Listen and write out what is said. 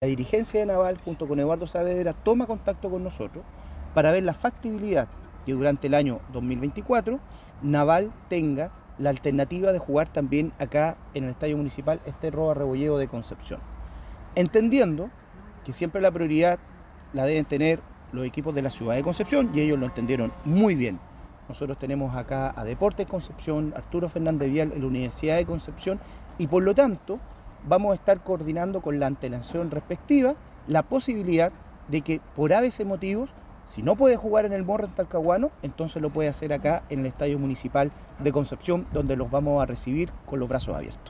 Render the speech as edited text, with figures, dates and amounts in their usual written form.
La dirigencia de Naval, junto con Eduardo Saavedra, toma contacto con nosotros para ver la factibilidad que durante el año 2024 Naval tenga la alternativa de jugar también acá en el Estadio Municipal Roa Rebolledo de Concepción. Entendiendo que siempre la prioridad la deben tener los equipos de la ciudad de Concepción, y ellos lo entendieron muy bien. Nosotros tenemos acá a Deportes Concepción, Arturo Fernández Vial en la Universidad de Concepción, y por lo tanto vamos a estar coordinando con la antelación respectiva la posibilidad de que por ABC motivos, si no puede jugar en el Morro en Talcahuano, entonces lo puede hacer acá en el Estadio Municipal de Concepción, donde los vamos a recibir con los brazos abiertos.